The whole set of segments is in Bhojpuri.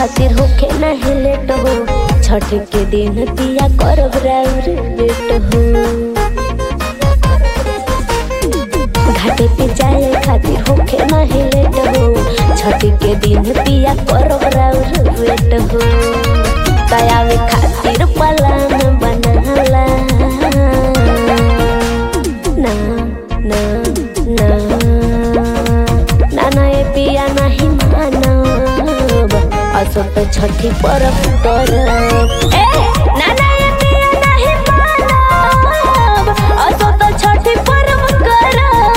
खातिर होखे नहीं लेट हो। छठ के दिन पिया करब राउर बेट हो। घाटे पे जाए खातिर होखे नहीं लेट हो। छठ के दिन पिया करब राउर बेट हो। तयावे खातिर पलान बनाला ना ना ना ना ए पिया नहीं मानब असो तो छठी परब करब। नाना ए पिया नहीं मानब असो तो छठी परब करब।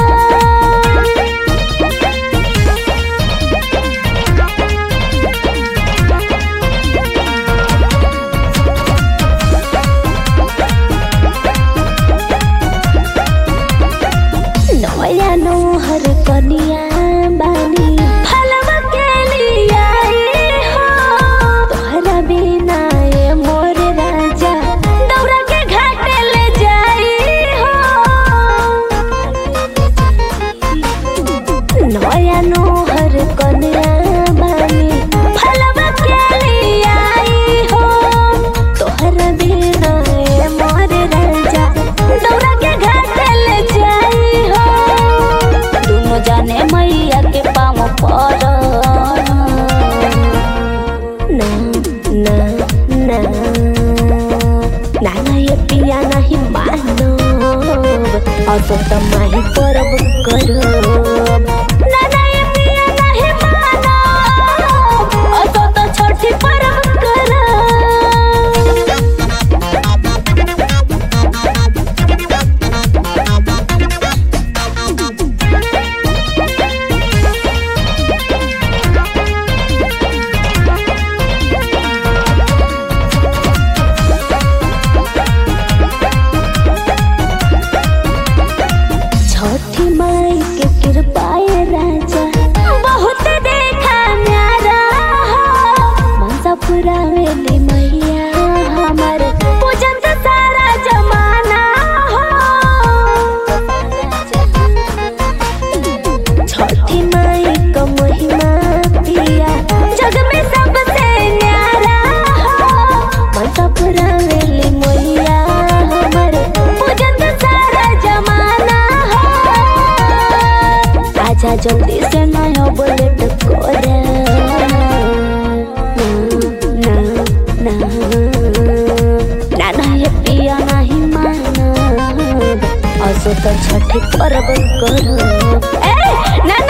नया नोहर कनिया बानी फलवा के लिया हो। तोहरा बिना ये मोर राजा दौरा के घाटे ले जाई हो। नया नोहर कनिया बानी फलवा के लिया हो। तोहरा बिना ये मोर राजा दौरा के घाटे ले जाई हो। दोनों जाने मैया के पाँव पर ना ना ना नाना ये पिया नहीं मानब असो तो माही परब करब। नाना ये पिया नहीं मानब असो तो छठी परब करब। छठी माई के कृपाए राजा बहुत देखा न्यारा हो। मनसा पुरावेली मैया हमार पूजन से सारा जमाना हो। छठी माई का महिमा पिया जग में सबसे न्यारा हो। मनसा पुरावेली मैया हमार पूजन से सारा जमाना हो। आजा जल्दी से नया बुलेट कोरे ना ना ना ना ये पिया नहीं मानब असो तो छठी परब करब। ना